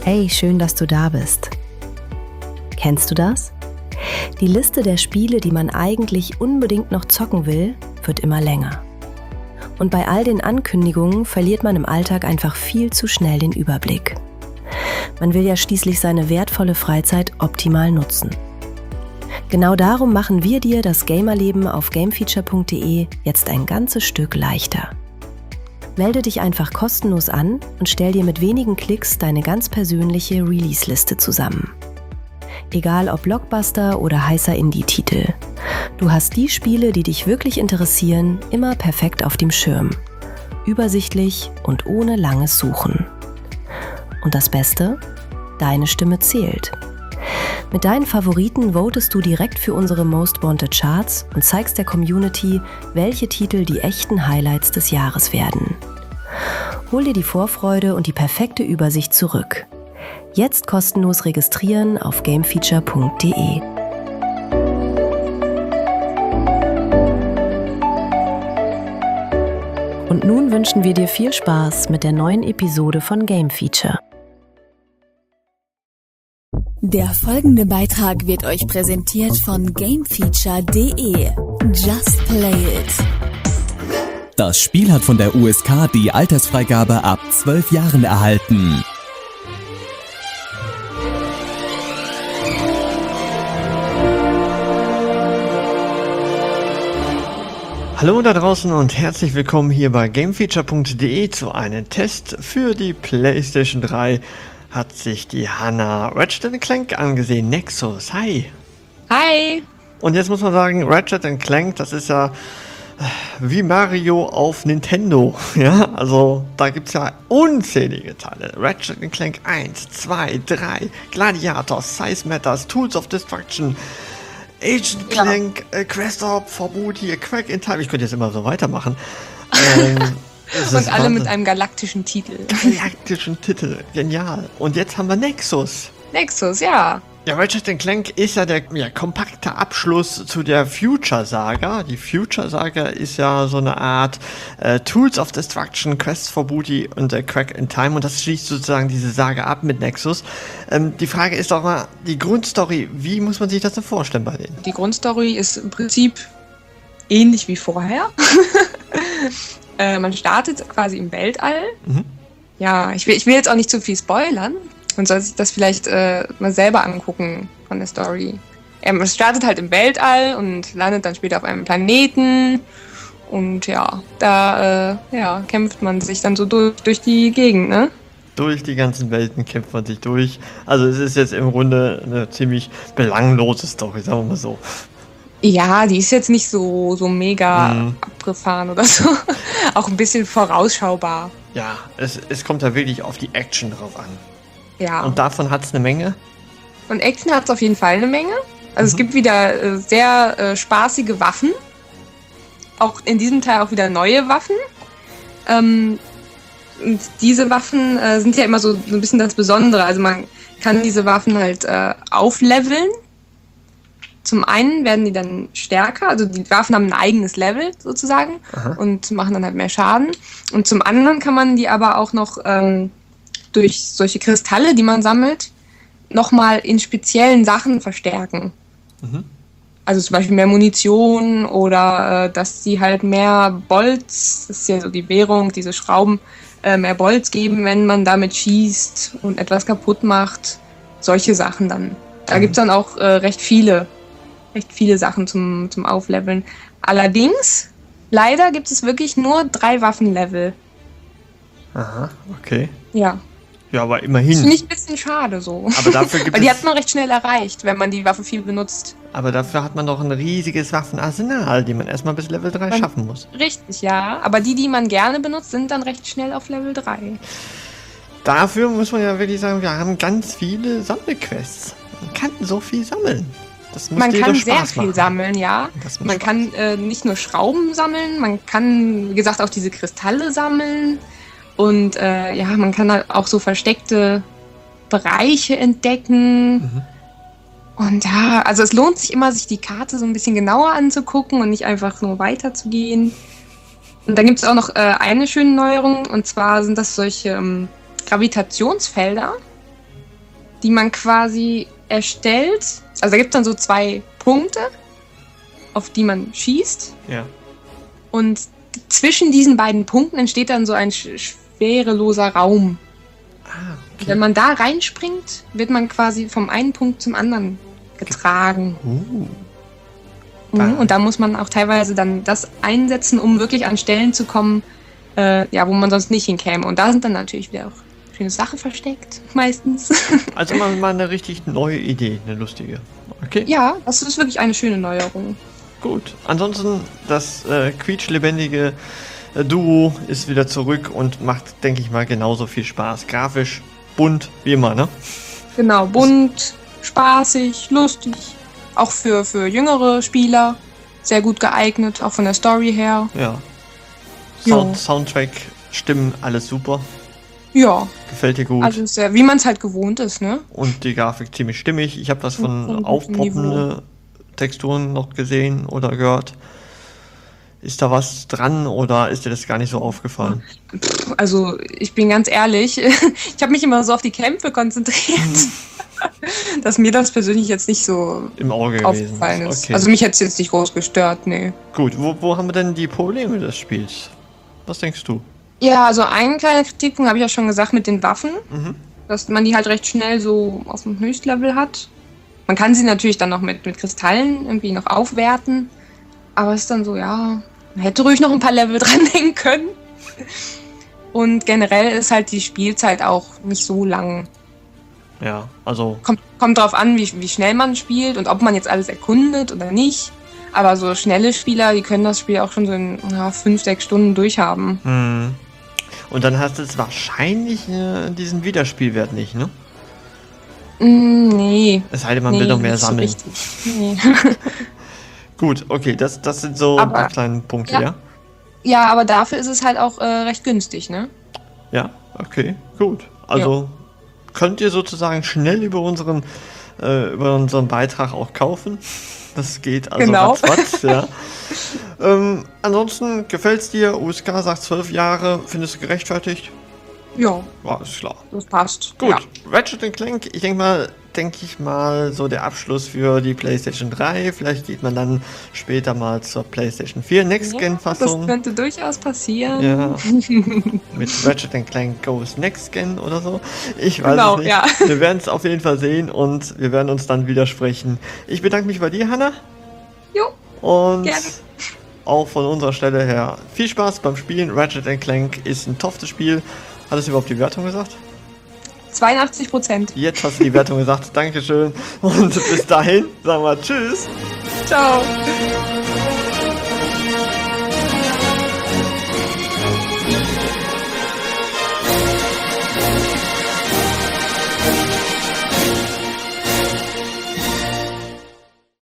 Hey, schön, dass du da bist. Kennst du das? Die Liste der Spiele, die man eigentlich unbedingt noch zocken will, wird immer länger. Und bei all den Ankündigungen verliert man im Alltag einfach viel zu schnell den Überblick. Man will ja schließlich seine wertvolle Freizeit optimal nutzen. Genau darum machen wir dir das Gamerleben auf gamefeature.de jetzt ein ganzes Stück leichter. Melde dich einfach kostenlos an und stell dir mit wenigen Klicks deine ganz persönliche Release-Liste zusammen. Egal ob Blockbuster oder heißer Indie-Titel. Du hast die Spiele, die dich wirklich interessieren, immer perfekt auf dem Schirm. Übersichtlich und ohne langes Suchen. Und das Beste? Deine Stimme zählt. Mit deinen Favoriten votest du direkt für unsere Most Wanted Charts und zeigst der Community, welche Titel die echten Highlights des Jahres werden. Hol dir die Vorfreude und die perfekte Übersicht zurück. Jetzt kostenlos registrieren auf gamefeature.de. Und nun wünschen wir dir viel Spaß mit der neuen Episode von Game Feature. Der folgende Beitrag wird euch präsentiert von gamefeature.de. Just play it. Das Spiel hat von der USK die Altersfreigabe ab 12 Jahren erhalten. Hallo da draußen und herzlich willkommen hier bei gamefeature.de zu einem Test für die PlayStation 3. Hat sich die Hanna Ratchet & Clank angesehen. Nexus, hi! Hi! Und jetzt muss man sagen, Ratchet & Clank, das ist ja wie Mario auf Nintendo. Ja, also da gibt es ja unzählige Teile. Ratchet & Clank 1, 2, 3, Gladiator, Size Matters, Tools of Destruction, Agent Clank, Quest for Booty, Quack in Time. Ich könnte jetzt immer so weitermachen. Und alle mit einem galaktischen Titel. Genial. Und jetzt haben wir Nexus. Nexus, ja. Ja, Ratchet & Clank ist ja der kompakte Abschluss zu der Future-Saga. Die Future-Saga ist ja so eine Art Tools of Destruction, Quest for Booty und Quack in Time. Und das schließt sozusagen diese Saga ab mit Nexus. Die Frage ist doch mal, die Grundstory, wie muss man sich das denn vorstellen bei denen? Die Grundstory ist im Prinzip ähnlich wie vorher. Man startet quasi im Weltall. Mhm. Ja, ich will jetzt auch nicht zu viel spoilern. Man soll sich das vielleicht mal selber angucken von der Story. Man startet halt im Weltall und landet dann später auf einem Planeten. Und ja, da kämpft man sich dann so durch die Gegend, ne? Durch die ganzen Welten kämpft man sich durch. Also es ist jetzt im Grunde eine ziemlich belanglose Story, sagen wir mal so. Ja, die ist jetzt nicht so mega abgefahren oder so. Auch ein bisschen vorausschaubar. Ja, es kommt da wirklich auf die Action drauf an. Ja. Und davon hat es eine Menge? Und Action hat es auf jeden Fall eine Menge. Also es gibt wieder sehr spaßige Waffen. Auch in diesem Teil auch wieder neue Waffen. Und diese Waffen sind ja immer so ein bisschen das Besondere. Also man kann diese Waffen halt aufleveln. Zum einen werden die dann stärker, also die Waffen haben ein eigenes Level sozusagen. Aha. Und machen dann halt mehr Schaden. Und zum anderen kann man die aber auch noch durch solche Kristalle, die man sammelt, nochmal in speziellen Sachen verstärken. Mhm. Also zum Beispiel mehr Munition oder dass sie halt mehr Bolz, das ist ja so die Währung, diese Schrauben, mehr Bolz geben, wenn man damit schießt und etwas kaputt macht. Solche Sachen dann. Da gibt es dann auch recht viele Sachen zum Aufleveln. Allerdings, leider gibt es wirklich nur 3 Waffenlevel. Aha, okay. Ja. Ja, aber immerhin. Das finde ich ein bisschen schade so. Aber dafür gibt weil die hat man recht schnell erreicht, wenn man die Waffe viel benutzt. Aber dafür hat man doch ein riesiges Waffenarsenal, die man erstmal bis Level 3 schaffen muss. Richtig, ja. Aber die man gerne benutzt, sind dann recht schnell auf Level 3. Dafür muss man ja wirklich sagen, wir haben ganz viele Sammelquests. Man kann so viel sammeln. Das muss man kann Spaß sehr viel machen. Sammeln, ja. Man kann nicht nur Schrauben sammeln, man kann, wie gesagt, auch diese Kristalle sammeln. Und man kann halt auch so versteckte Bereiche entdecken. Mhm. Und ja, also es lohnt sich immer, sich die Karte so ein bisschen genauer anzugucken und nicht einfach nur weiterzugehen. Und dann gibt es auch noch eine schöne Neuerung, und zwar sind das solche Gravitationsfelder. die man quasi erstellt. Also da gibt es dann so 2 Punkte, auf die man schießt. Ja. Und zwischen diesen beiden Punkten entsteht dann so ein schwereloser Raum. Okay. Wenn man da reinspringt, wird man quasi vom einen Punkt zum anderen getragen. Und da muss man auch teilweise dann das einsetzen, um wirklich an Stellen zu kommen, wo man sonst nicht hinkäme. Und da sind dann natürlich wieder auch schöne Sachen versteckt, meistens. Also mal eine richtig neue Idee, eine lustige. Okay. Ja, das ist wirklich eine schöne Neuerung. Gut. Ansonsten, das quietschlebendige Duo ist wieder zurück und macht, denke ich mal, genauso viel Spaß. Grafisch, bunt, wie immer, ne? Genau, bunt, spaßig, lustig. Auch für jüngere Spieler sehr gut geeignet, auch von der Story her. Ja. Ja. Soundtrack, Stimmen, alles super. Ja, Gefällt dir gut. also sehr, wie man es halt gewohnt ist, ne? Und die Grafik ziemlich stimmig. Ich habe was von Von aufpoppende Texturen noch gesehen oder gehört. Ist da was dran oder ist dir das gar nicht so aufgefallen? Also ich bin ganz ehrlich, ich habe mich immer so auf die Kämpfe konzentriert, dass mir das persönlich jetzt nicht so Im Auge gewesen. aufgefallen ist. Okay. Also mich hätte es jetzt nicht groß gestört, nee. Gut, wo haben wir denn die Probleme des Spiels? Was denkst du? Ja, also einen kleinen Kritikpunkt habe ich ja schon gesagt mit den Waffen, Mhm. dass man die halt recht schnell so auf dem Höchstlevel hat. Man kann sie natürlich dann noch mit Kristallen irgendwie noch aufwerten, aber es ist dann so, ja, man hätte ruhig noch ein paar Level dranhängen können. Und generell ist halt die Spielzeit auch nicht so lang. Ja, also Kommt drauf an, wie schnell man spielt und ob man jetzt alles erkundet oder nicht. Aber so schnelle Spieler, die können das Spiel auch schon so in 5, 6 Stunden durchhaben. Und dann hast du es wahrscheinlich diesen Wiederspielwert nicht, ne? Nee. Es sei denn, man will noch mehr nicht so sammeln. richtig. Nee. Gut, okay, das sind so Aber- ein paar kleine Punkte, ja. ja? Ja, aber dafür ist es halt auch recht günstig, ne? Ja, okay, gut. Also könnt ihr sozusagen schnell über unseren Beitrag auch kaufen. Das geht also Genau. ratzfatz, ja. Ansonsten gefällt's dir? USK sagt 12 Jahre, findest du gerechtfertigt? Ja, Ja, ist klar. das passt. Gut, Ja. Ratchet Clank, denke ich mal, so der Abschluss für die PlayStation 3. Vielleicht geht man dann später mal zur PlayStation 4 Das Next-Gen-Fassung. könnte durchaus passieren. Ja, mit Ratchet Clank Goes Next Gen oder so. Ich weiß Genau, es nicht. ja. Wir werden es auf jeden Fall sehen und wir werden uns dann widersprechen. Ich bedanke mich bei dir, Hanna. Jo, Und gerne. auch von unserer Stelle her viel Spaß beim Spielen. Ratchet Clank ist ein toffes Spiel. Hat es überhaupt die Wertung gesagt? 82%. Jetzt hast du die Wertung gesagt. Dankeschön. Und bis dahin, sagen wir Tschüss. Ciao.